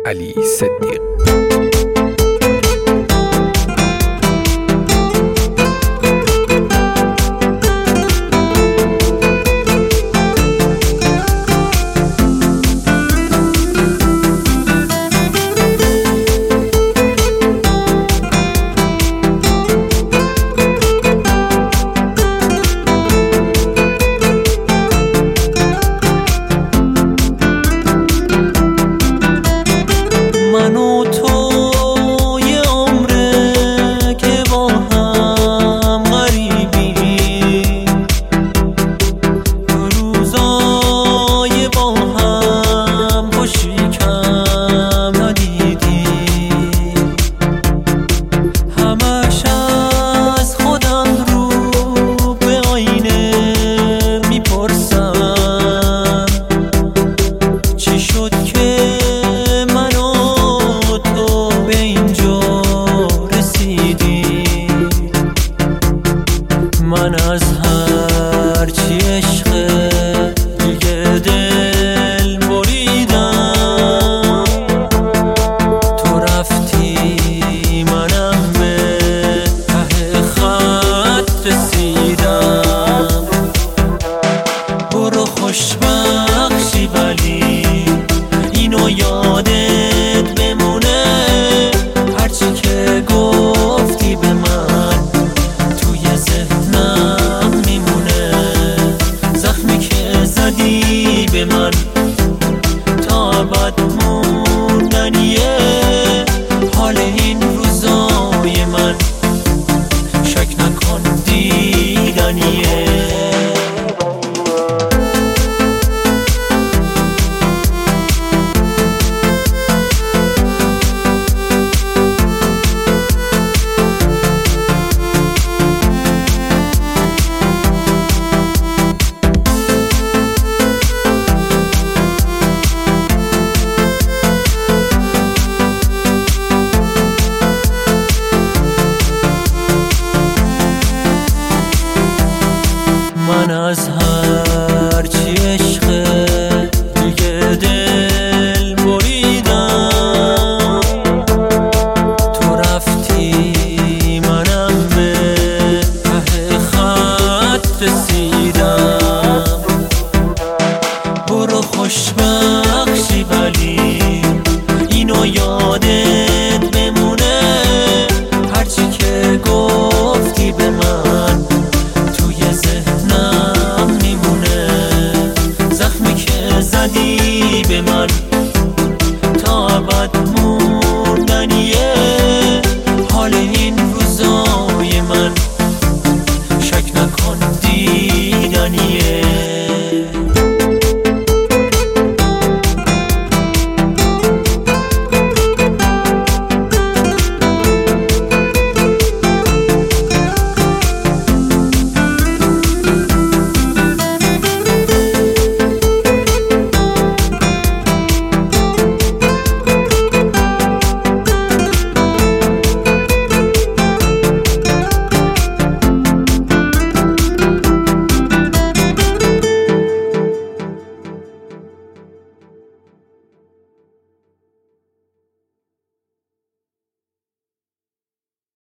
علی صدیق. من و تو یه عمره که با هم غریبی، دو روزای با هم خوشی کم ندیدی. همش از خودم رو به آینه میپرسم چی شد که من از هرچی عشق دیگه دل بریدم. تو رفتی منم به ته خط رسیدم. برو خوشبخشی ولی اینو یادت بمونه، هرچی که گفتی به من به من تا ابد موندنیه. حال این روزای من شک نکن دیدنیه. من از هرچی عشق دیگه دل بریدم. تو رفتی منم به ته خط رسیدم. برو خوشبخشی ولی اینو یادت بمونه، هرچی که گفتی به من زدی به من تا ابد